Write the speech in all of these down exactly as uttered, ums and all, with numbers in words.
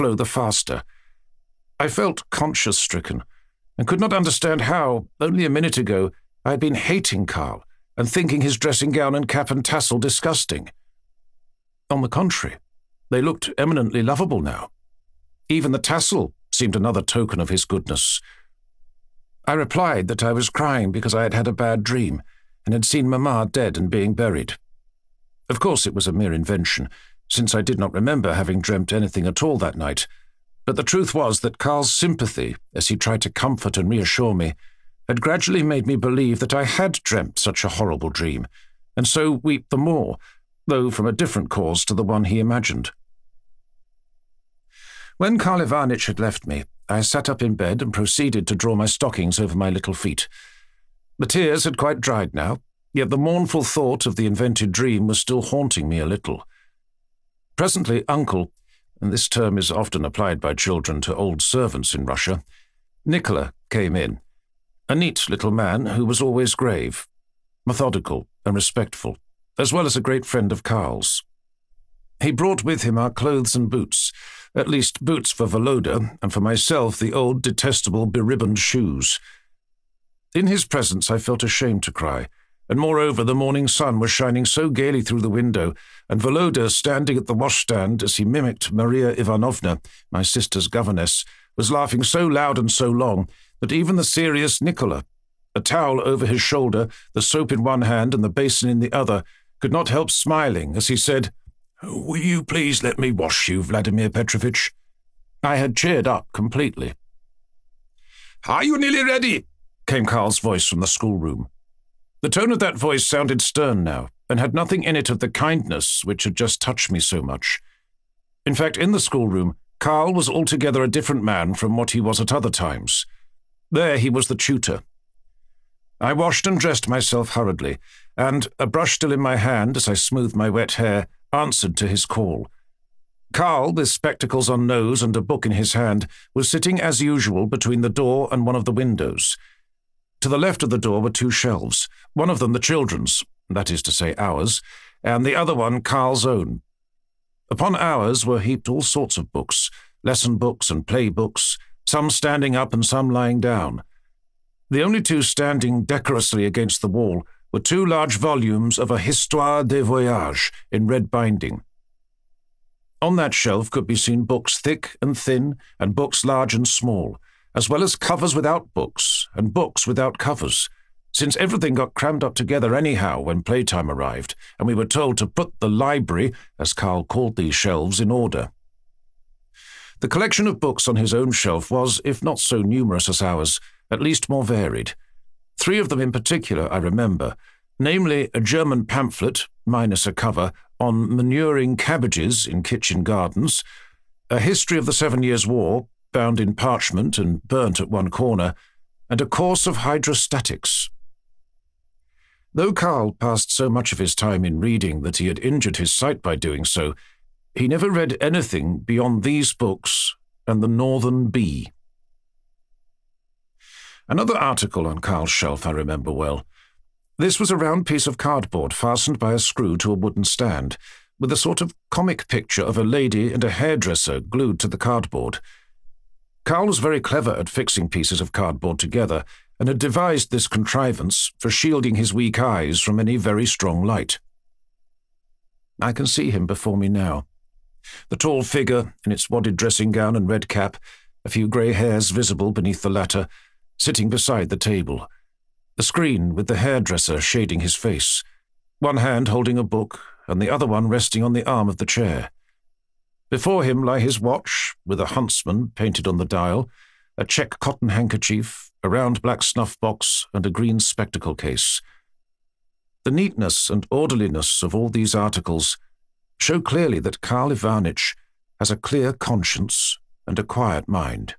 follow the faster. I felt conscience-stricken and could not understand how, only a minute ago, I had been hating Karl and thinking his dressing gown and cap and tassel disgusting. On the contrary, they looked eminently lovable now. Even the tassel seemed another token of his goodness. I replied that I was crying because I had had a bad dream and had seen Mamma dead and being buried. Of course it was a mere invention, since I did not remember having dreamt anything at all that night, but the truth was that Karl's sympathy, as he tried to comfort and reassure me, had gradually made me believe that I had dreamt such a horrible dream, and so weep the more, though from a different cause to the one he imagined. When Karl Ivanitch had left me, I sat up in bed and proceeded to draw my stockings over my little feet. The tears had quite dried now, yet the mournful thought of the invented dream was still haunting me a little. Presently Uncle, and this term is often applied by children to old servants in Russia, Nicola came in, a neat little man who was always grave, methodical and respectful, as well as a great friend of Karl's. He brought with him our clothes and boots, at least boots for Volodya, and for myself the old detestable beribboned shoes. In his presence I felt ashamed to cry, and moreover the morning sun was shining so gaily through the window, and Volodya, standing at the washstand as he mimicked Maria Ivanovna, my sister's governess, was laughing so loud and so long that even the serious Nicola, a towel over his shoulder, the soap in one hand and the basin in the other, could not help smiling as he said, "Will you please let me wash you, Vladimir Petrovitch?" I had cheered up completely. "Are you nearly ready?" came Karl's voice from the schoolroom. The tone of that voice sounded stern now, and had nothing in it of the kindness which had just touched me so much. In fact, in the schoolroom, Karl was altogether a different man from what he was at other times. There he was the tutor. I washed and dressed myself hurriedly, and, a brush still in my hand as I smoothed my wet hair, answered to his call. Karl, with spectacles on nose and a book in his hand, was sitting as usual between the door and one of the windows. To the left of the door were two shelves, one of them the children's, that is to say ours, and the other one Karl's own. Upon ours were heaped all sorts of books, lesson books and play books, some standing up and some lying down. The only two standing decorously against the wall were two large volumes of a Histoire des Voyages in red binding. On that shelf could be seen books thick and thin, and books large and small, as well as covers without books, and books without covers, since everything got crammed up together anyhow when playtime arrived, and we were told to put the library, as Karl called these shelves, in order. The collection of books on his own shelf was, if not so numerous as ours, at least more varied. Three of them in particular I remember, namely a German pamphlet, minus a cover, on manuring cabbages in kitchen gardens, a history of the Seven Years' War, bound in parchment and burnt at one corner, and a course of hydrostatics. Though Karl passed so much of his time in reading that he had injured his sight by doing so, he never read anything beyond these books and the Northern Bee. Another article on Karl's shelf I remember well. This was a round piece of cardboard fastened by a screw to a wooden stand, with a sort of comic picture of a lady and a hairdresser glued to the cardboard. Karl was very clever at fixing pieces of cardboard together, and had devised this contrivance for shielding his weak eyes from any very strong light. I can see him before me now. The tall figure, in its wadded dressing gown and red cap, a few grey hairs visible beneath the latter, sitting beside the table, the screen with the hairdresser shading his face, one hand holding a book and the other one resting on the arm of the chair. Before him lie his watch, with a huntsman painted on the dial, a check cotton handkerchief, a round black snuff-box, and a green spectacle case. The neatness and orderliness of all these articles show clearly that Karl Ivanitch has a clear conscience and a quiet mind.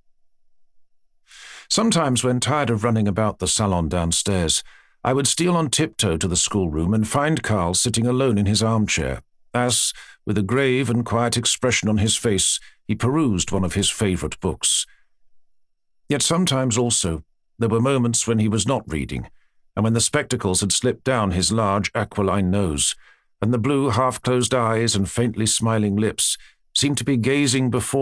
Sometimes, when tired of running about the salon downstairs, I would steal on tiptoe to the schoolroom and find Karl sitting alone in his armchair, as, with a grave and quiet expression on his face, he perused one of his favourite books. Yet sometimes also there were moments when he was not reading, and when the spectacles had slipped down his large aquiline nose, and the blue half-closed eyes and faintly smiling lips seemed to be gazing before